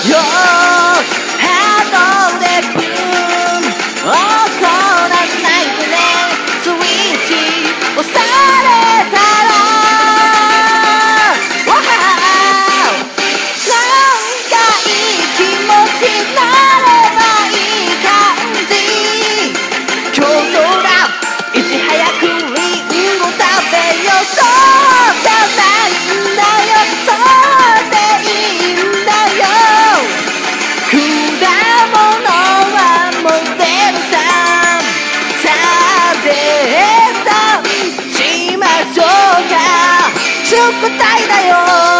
よーしハートでブーン怒らないでねスイッチ押されたらわはなんかいい気持ちになればいい感じ競争だいち早くリンゴ食べようそうじゃないんだよそうでいいんだよ果物はモデルさんさあデータしましょうか宿題だよ